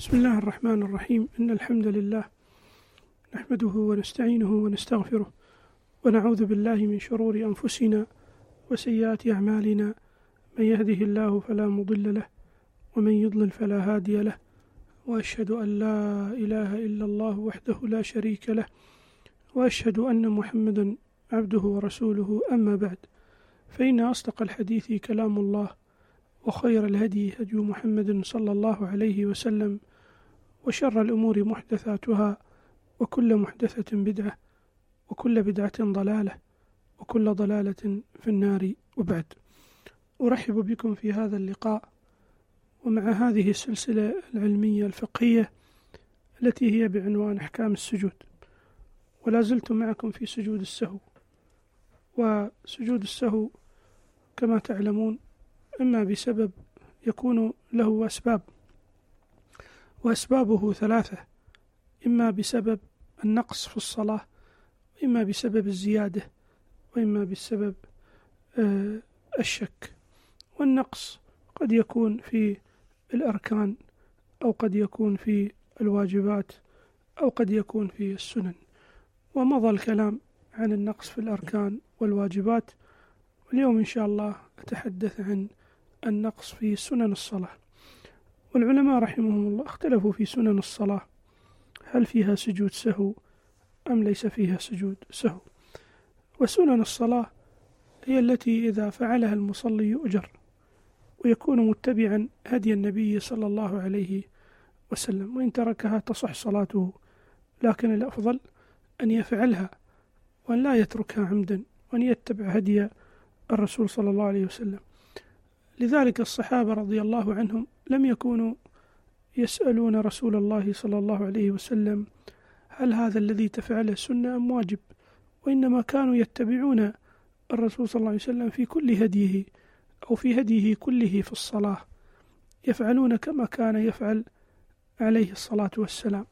بسم الله الرحمن الرحيم. إن الحمد لله نحمده ونستعينه ونستغفره ونعوذ بالله من شرور أنفسنا وسيئات أعمالنا، من يهده الله فلا مضل له ومن يضلل فلا هادي له، وأشهد أن لا إله إلا الله وحده لا شريك له، وأشهد أن محمدا عبده ورسوله. أما بعد، فإن أصدق الحديث كلام الله، وخير الهدي هدي محمد صلى الله عليه وسلم، وشر الأمور محدثاتها، وكل محدثة بدعة، وكل بدعة ضلالة، وكل ضلالة في النار. وبعد، أرحب بكم في هذا اللقاء ومع هذه السلسلة العلمية الفقهية التي هي بعنوان أحكام السجود، ولا زلت معكم في سجود السهو. وسجود السهو كما تعلمون إما بسبب يكون له أسباب، وأسبابه ثلاثة: إما بسبب النقص في الصلاة، وإما بسبب الزيادة، وإما بسبب الشك. والنقص قد يكون في الأركان، أو قد يكون في الواجبات، أو قد يكون في السنن. ومضى الكلام عن النقص في الأركان والواجبات، واليوم إن شاء الله أتحدث عن النقص في سنن الصلاة. والعلماء رحمهم الله اختلفوا في سنن الصلاة، هل فيها سجود سهو أم ليس فيها سجود سهو. وسنن الصلاة هي التي إذا فعلها المصلي يؤجر، ويكون متبعا هدي النبي صلى الله عليه وسلم، وإن تركها تصح صلاته، لكن الأفضل أن يفعلها وأن لا يتركها عمدا، وأن يتبع هدي الرسول صلى الله عليه وسلم. لذلك الصحابة رضي الله عنهم لم يكونوا يسألون رسول الله صلى الله عليه وسلم هل هذا الذي تفعله سنة أم واجب، وإنما كانوا يتبعون الرسول صلى الله عليه وسلم في كل هديه، أو في هديه كله في الصلاة، يفعلون كما كان يفعل عليه الصلاة والسلام.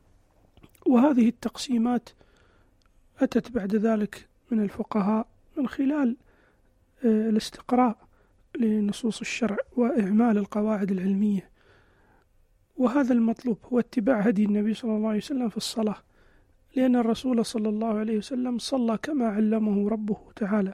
وهذه التقسيمات أتت بعد ذلك من الفقهاء من خلال الاستقراء لنصوص الشرع وإعمال القواعد العلمية. وهذا المطلوب هو اتباع هدي النبي صلى الله عليه وسلم في الصلاة، لأن الرسول صلى الله عليه وسلم صلى كما علمه ربه تعالى،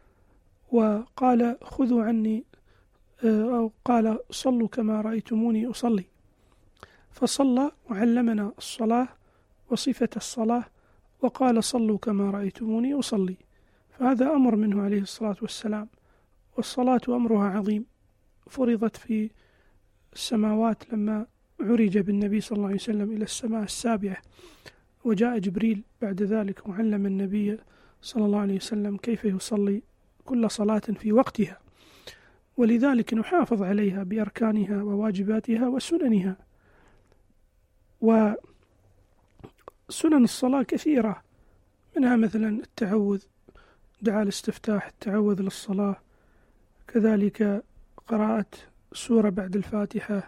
وقال خذوا عني، أو قال صلوا كما رأيتموني أصلي، فصلى وعلمنا الصلاة وصفة الصلاة، وقال صلوا كما رأيتموني أصلي. فهذا أمر منه عليه الصلاة والسلام. والصلاة أمرها عظيم، فرضت في السماوات لما عرج بالنبي صلى الله عليه وسلم إلى السماء السابعة، وجاء جبريل بعد ذلك وعلم النبي صلى الله عليه وسلم كيف يصلي كل صلاة في وقتها. ولذلك نحافظ عليها بأركانها وواجباتها وسننها. وسنن الصلاة كثيرة، منها مثلا التعوذ، دعاء الاستفتاح، التعوذ للصلاة، كذلك قراءة سورة بعد الفاتحة،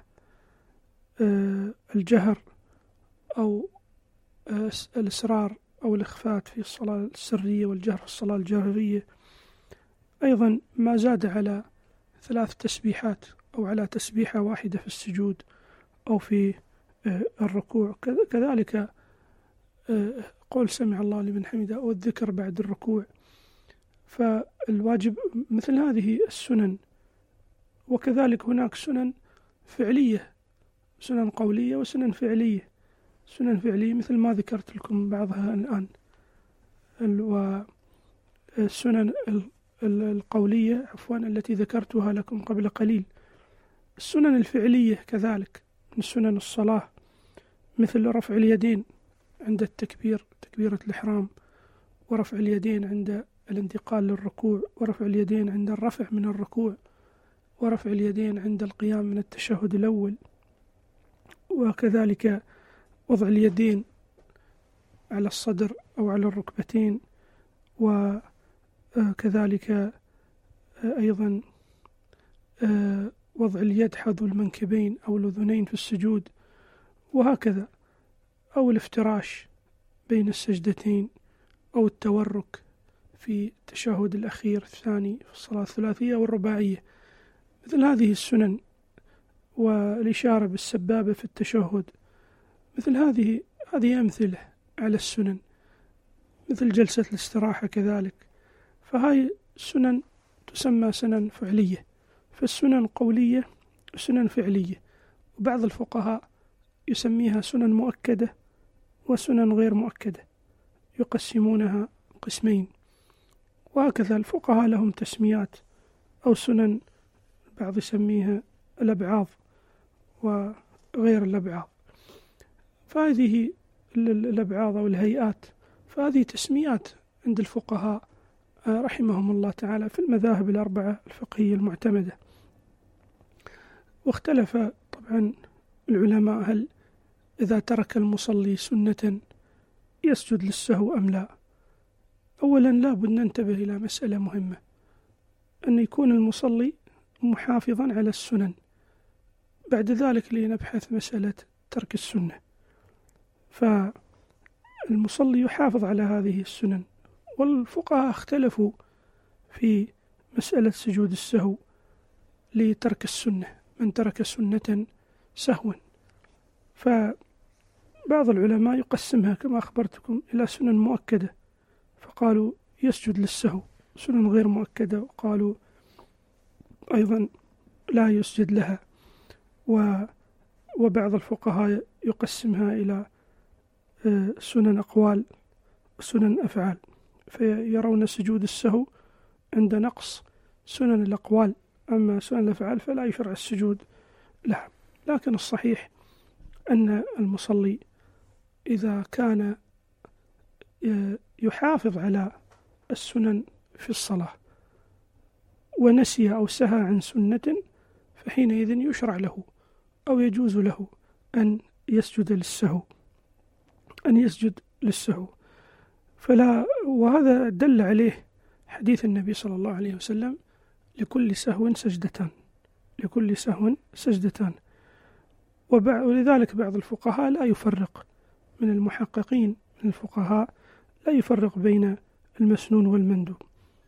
الجهر أو الإسرار أو الإخفات في الصلاة السرية، والجهر في الصلاة الجهرية. أيضا ما زاد على 3 تسبيحات أو على تسبيحة واحدة في السجود أو في الركوع، كذلك قول سمع الله لمن حمده أو الذكر بعد الركوع. فالواجب مثل هذه السنن. وكذلك هناك سنن فعلية، سنن قولية وسنن فعلية. سنن فعلية مثل ما ذكرت لكم بعضها الآن، والسنن القولية التي ذكرتها لكم قبل قليل. السنن الفعلية كذلك من سنن الصلاة، مثل رفع اليدين عند التكبير، تكبيرة الإحرام، ورفع اليدين عند الانتقال للركوع، ورفع اليدين عند الرفع من الركوع، ورفع اليدين عند القيام من التشهد الأول، وكذلك وضع اليدين على الصدر أو على الركبتين، وكذلك أيضا وضع اليد حذو المنكبين أو الأذنين في السجود، وهكذا، أو الافتراش بين السجدتين، أو التورك في التشهد الأخير الثاني في الصلاة الثلاثية والرباعية. مثل هذه السنن والإشارة بالسبابة في التشهد. مثل هذه أمثلة على السنن، مثل جلسة الاستراحة كذلك. فهاي سنن تسمى سنن فعلية. فالسنن قولية وسنن فعلية، وبعض الفقهاء يسميها سنن مؤكدة وسنن غير مؤكدة، يقسمونها قسمين. وهكذا الفقهاء لهم تسميات أو سنن، بعض يسميها الأبعاض وغير الأبعاض. فهذه الأبعاض أو الهيئات، فهذه تسميات عند الفقهاء رحمهم الله تعالى في المذاهب الأربعة الفقهية المعتمدة. واختلف طبعا العلماء هل إذا ترك المصلي سنة يسجد للسهو أم لا. أولا لا بد ننتبه إلى مسألة مهمة، أن يكون المصلي محافظا على السنن. بعد ذلك لنبحث مسألة ترك السنة. فالمصلي يحافظ على هذه السنن، والفقهاء اختلفوا في مسألة سجود السهو لترك السنة، من ترك سنة سهوا. فبعض العلماء يقسمها كما أخبرتكم إلى سنن مؤكدة، فقالوا يسجد للسهو، سنن غير مؤكدة وقالوا أيضا لا يسجد لها. وبعض الفقهاء يقسمها إلى سنن أقوال وسنن أفعال، فيرون سجود السهو عند نقص سنن الأقوال، أما سنن الأفعال فلا يشرع السجود لها. لكن الصحيح أن المصلي إذا كان يحافظ على السنن في الصلاة ونسي أو سهى عن سنة، فحينئذ يشرع له أو يجوز له أن يسجد للسهو. وهذا دل عليه حديث النبي صلى الله عليه وسلم: لكل سهو سجدتان. ولذلك بعض الفقهاء لا يفرق، من المحققين من الفقهاء لا يفرق بين المسنون والمندوب،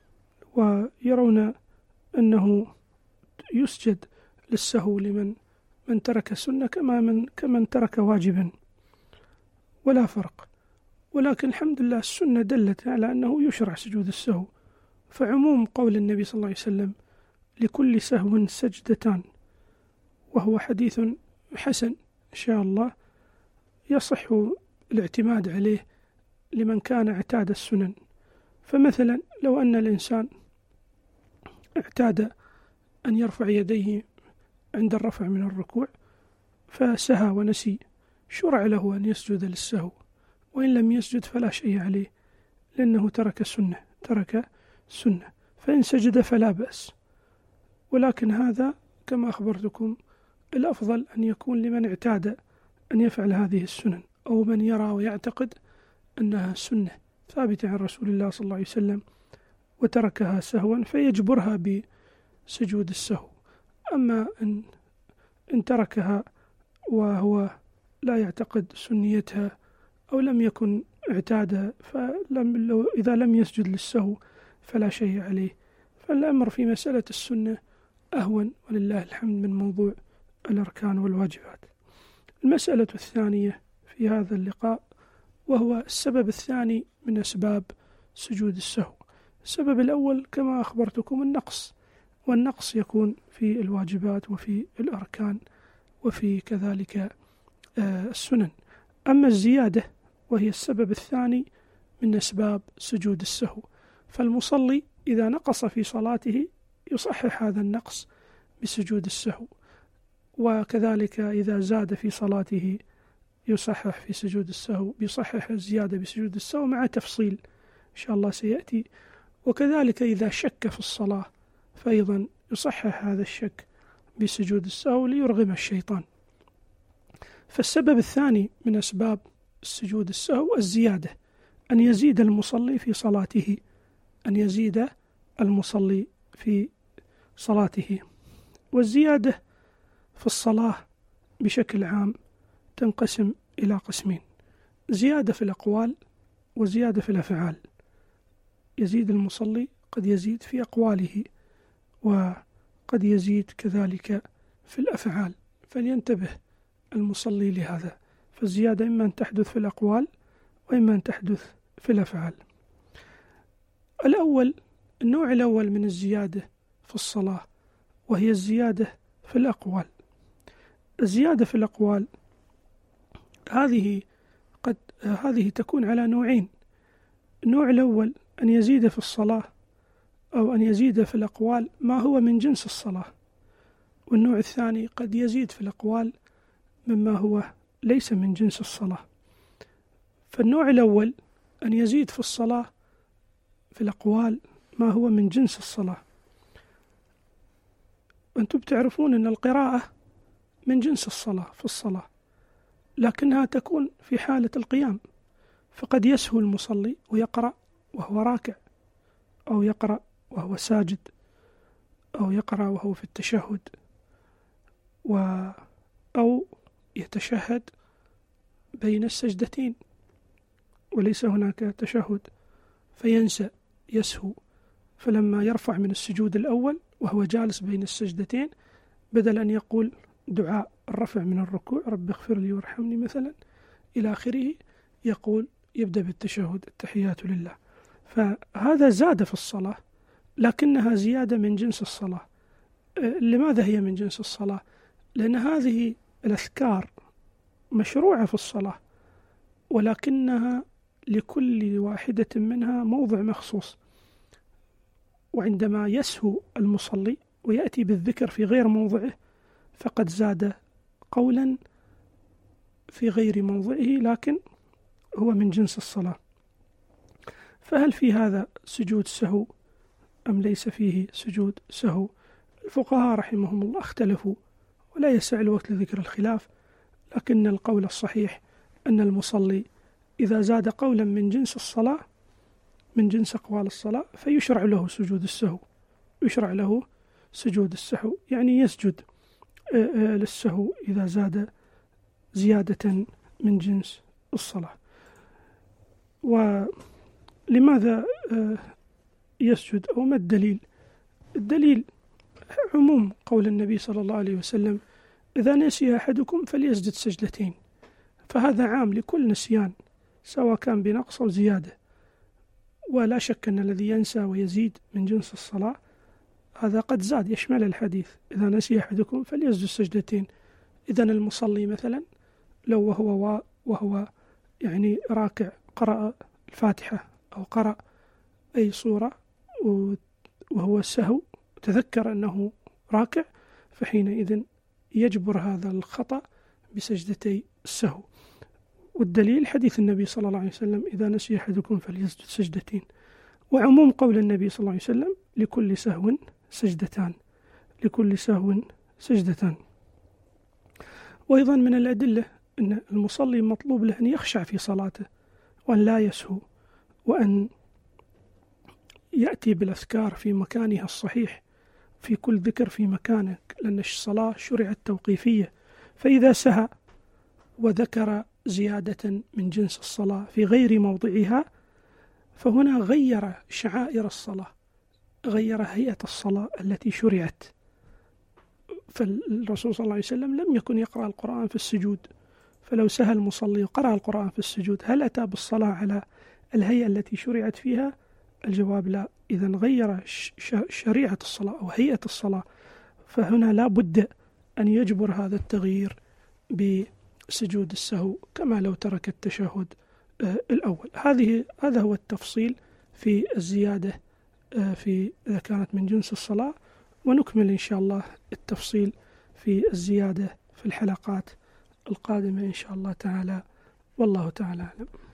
ويرون أنه يسجد للسهو لمن ترك السنة كمن ترك واجبا، ولا فرق. ولكن الحمد لله السنة دلت على أنه يشرع سجود السهو. فعموم قول النبي صلى الله عليه وسلم لكل سهو سجدتان، وهو حديث حسن إن شاء الله يصح الاعتماد عليه لمن كان اعتاد السنن. فمثلا لو أن الإنسان اعتاد أن يرفع يديه عند الرفع من الركوع فسهى ونسي، شرع له أن يسجد للسهو، وإن لم يسجد فلا شيء عليه، لأنه ترك سنة، فإن سجد فلا بأس. ولكن هذا كما أخبرتكم الأفضل أن يكون لمن اعتاد أن يفعل هذه السنن، أو من يرى ويعتقد أنها سنة ثابتة عن رسول الله صلى الله عليه وسلم وتركها سهوا فيجبرها بسجود السهو. أما إن تركها وهو لا يعتقد سنيتها أو لم يكن اعتادها، إذا لم يسجد للسهو فلا شيء عليه. فالأمر في مسألة السنة أهون ولله الحمد من موضوع الأركان والواجبات. المسألة الثانية في هذا اللقاء وهو السبب الثاني من أسباب سجود السهو. السبب الأول كما أخبرتكم النقص، والنقص يكون في الواجبات وفي الأركان وفي كذلك السنن. أما الزيادة وهي السبب الثاني من أسباب سجود السهو، فالمصلي إذا نقص في صلاته يصحح هذا النقص بسجود السهو، وكذلك إذا زاد في صلاته يصحح في سجود السهو، بيصحح الزيادة بسجود السهو مع تفصيل إن شاء الله سيأتي. وكذلك إذا شك في الصلاة فأيضا يصحح هذا الشك بسجود السهو ليرغم الشيطان. فالسبب الثاني من أسباب سجود السهو الزيادة، أن يزيد المصلي في صلاته. والزيادة في الصلاة بشكل عام تنقسم إلى قسمين: زيادة في الأقوال وزيادة في الأفعال. يزيد المصلي، قد يزيد في أقواله وقد يزيد كذلك في الأفعال، فلينتبه المصلي لهذا، فالزيادة إما أن تحدث في الأقوال وإما أن تحدث في الأفعال. النوع الأول من الزيادة في الصلاة وهي الزيادة في الأقوال. الزيادة في الأقوال هذه تكون على نوعين. النوع الأول أن يزيد في الصلاة أو أن يزيد في الأقوال ما هو من جنس الصلاة، والنوع الثاني قد يزيد في الأقوال مما هو ليس من جنس الصلاة. فالنوع الأول أن يزيد في الصلاة في الأقوال ما هو من جنس الصلاة. أنتم تعرفون أن القراءة من جنس الصلاة في الصلاة، لكنها تكون في حالة القيام، فقد يسهو المصلي ويقرأ وهو راكع، أو يقرأ وهو ساجد، أو يقرأ وهو في التشهد، أو يتشهد بين السجدتين وليس هناك تشهد فينسى يسهو، فلما يرفع من السجود الأول وهو جالس بين السجدتين بدل أن يقول دعاء الرفع من الركوع رب اغفر لي وارحمني مثلا إلى آخره، يبدأ بالتشهد التحيات لله. فهذا زاد في الصلاة، لكنها زيادة من جنس الصلاة. لماذا هي من جنس الصلاة؟ لأن هذه الأذكار مشروعة في الصلاة، ولكنها لكل واحدة منها موضع مخصوص، وعندما يسهو المصلي ويأتي بالذكر في غير موضعه فقد زاد قولا في غير موضعه، لكن هو من جنس الصلاة. فهل في هذا سجود سهو أم ليس فيه سجود سهو؟ الفقهاء رحمهم الله اختلفوا، ولا يسع الوقت لذكر الخلاف، لكن القول الصحيح أن المصلي إذا زاد قولا من جنس الصلاة من جنس أقوال الصلاة فيشرع له سجود السهو، يشرع له سجود السهو، يعني يسجد للسهو إذا زاد زيادة من جنس الصلاة. ولماذا يسجد أو ما الدليل؟ الدليل عموم قول النبي صلى الله عليه وسلم إذا نسي أحدكم فليسجد سجدتين، فهذا عام لكل نسيان سواء كان بنقص أو زيادة، ولا شك أن الذي ينسى ويزيد من جنس الصلاة هذا قد زاد، يشمل الحديث إذا نسي أحدكم فليسجد سجدتين. إذن المصلي مثلا لو وهو يعني راكع قرأ الفاتحة أو قرأ أي سورة وهو السهو تذكر أنه راكع، فحينئذ يجبر هذا الخطأ بسجدتي السهو. والدليل حديث النبي صلى الله عليه وسلم إذا نسي أحدكم فليسجد سجدتين، وعموم قول النبي صلى الله عليه وسلم لكل سهو سجدتان، لكل سهو سجدتان. وأيضا من الأدلة أن المصلي مطلوب له أن يخشع في صلاته وأن لا يسهو، وأن يأتي بالأذكار في مكانها الصحيح، في كل ذكر في مكانه، لأن الصلاة شرعت توقيفية، فإذا سهى وذكر زيادة من جنس الصلاة في غير موضعها فهنا غير شعائر الصلاة، غير هيئة الصلاة التي شرعت. فالرسول صلى الله عليه وسلم لم يكن يقرأ القرآن في السجود، فلو سهى المصلي وقرأ القرآن في السجود هل أتى بالصلاة على الهيئة التي شرعت فيها؟ الجواب لا. إذن غير شريعة الصلاة أو هيئة الصلاة، فهنا لا بد أن يجبر هذا التغيير بسجود السهو كما لو ترك التشهد الأول. هذا هو التفصيل في الزيادة إذا كانت من جنس الصلاة، ونكمل إن شاء الله التفصيل في الزيادة في الحلقات القادمة إن شاء الله تعالى، والله تعالى أعلم.